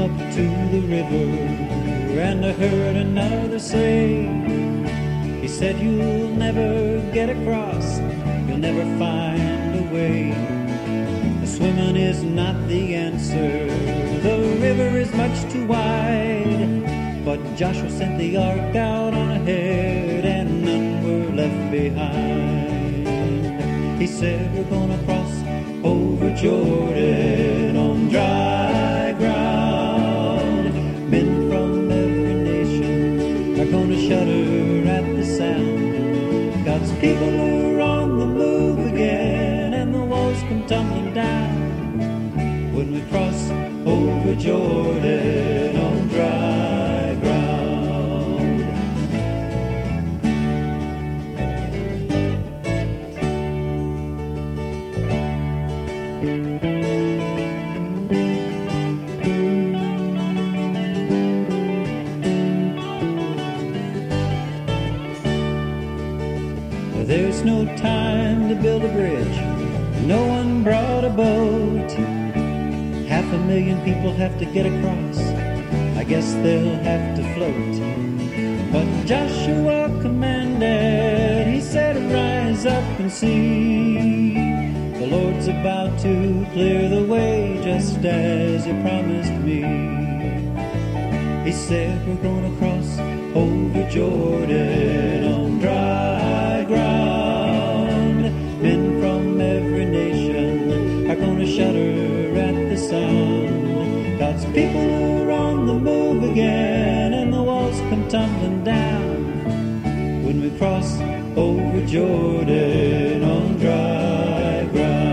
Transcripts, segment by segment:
up to the river, and I heard another say, he said, you'll never get across, you'll never find a way. Swimming is not the answer, the river is much too wide. But Joshua sent the ark out on ahead, and none were left behind. He said, we're gonna cross over Jordan on dry ground. Men from every nation are gonna shudder at the sound. God's people are on the move again, and the walls come tumbling down when we cross over Jordan on dry ground. There's no time to build a bridge, no one brought a boat. 500,000 people have to get across, I guess they'll have to float. But Joshua commanded, he said, rise up and see. The Lord's about to clear the way, just as he promised me. He said, we're gonna cross over Jordan on dry ground. Men from every nation are gonna shudder at the sound. God's people are on the move again, and the walls come tumbling down when we cross over Jordan on dry ground.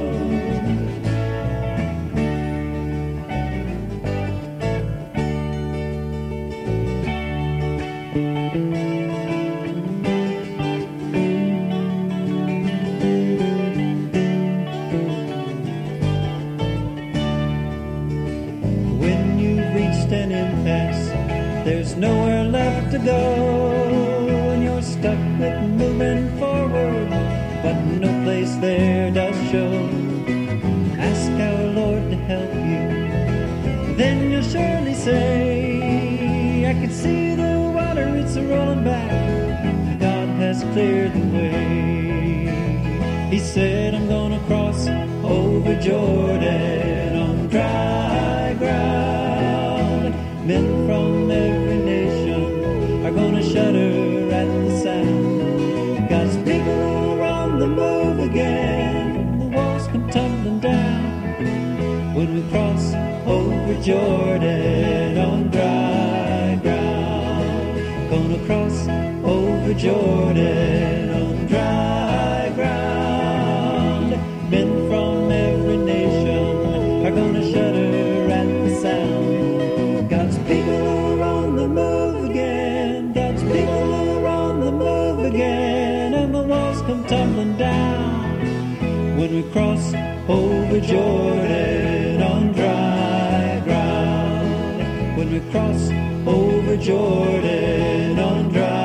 An impasse, there's nowhere left to go, and you're stuck with moving forward, but no place there does show. Ask our Lord to help you, then you'll surely say, I can see the water, it's rolling back, God has cleared the way. He said, I'm gonna cross over Jordan on dry ground. Men from every nation are gonna shudder at the sound. God's people are on the move again, the walls come tumbling down when we cross over Jordan on dry ground. Gonna cross over Jordan on dry ground. Men from every nation are gonna shudder at the sound. God's people are on the move again, God's people are on the move again, and the walls come tumbling down when we cross over Jordan on dry ground. When we cross over Jordan on dry ground.